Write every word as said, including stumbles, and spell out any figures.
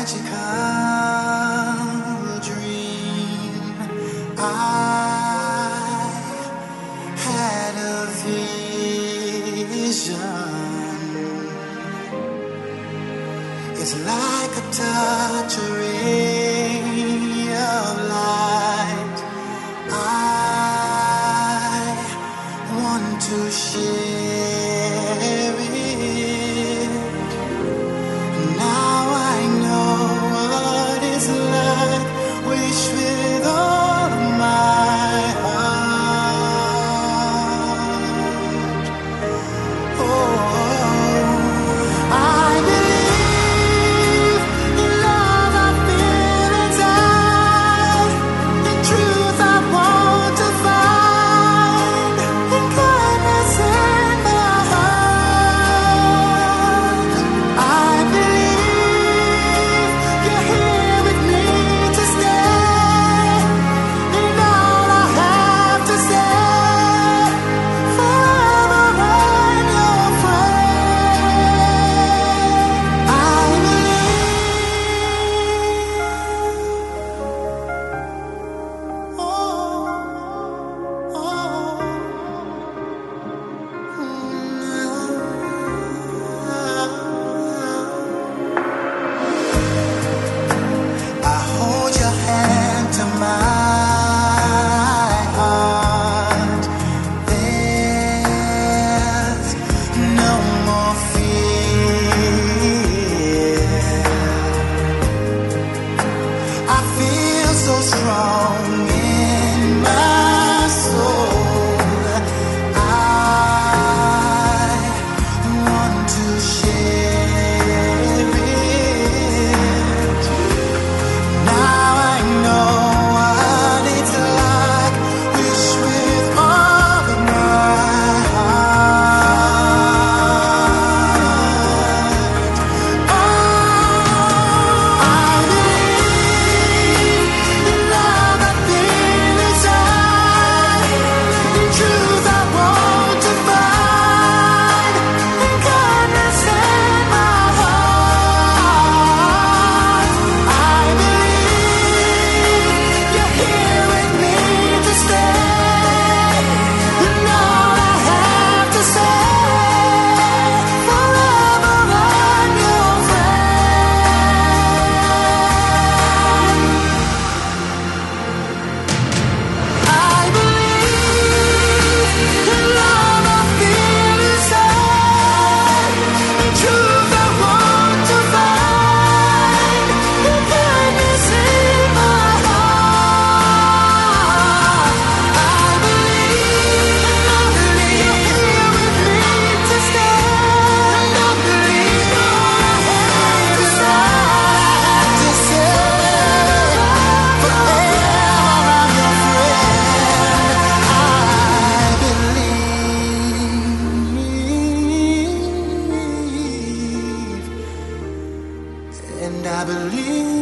magical dream. I had a vision. It's like a touch, a ray of light. I want to share it. Now I know what it's like. Wish with all of my heart. Oh, I believe in love. I feel inside. In truth, I want to find. In kindness in my heart. I believe you're here with me to stay. And all I have to say, forever I'm your friend. I believe. Oh, oh, I hold your hand to my heart. There's no more fear. I feel so strong in my soul. I want to share it. Now I know what it's like. Wish with all of my heart. Oh, I believe in love. I feel inside. In truth, I want to find. In kindness in my heart. I believe you're here with me to stay. And all I have to say, forever I'm your friend. I believe in love. I feel inside. In truth, I want to find. In kindness in my heart. I believe, I believe you're here with me to stay. And I believe all I have to say, forever I'm your friend. I believe, and I believe.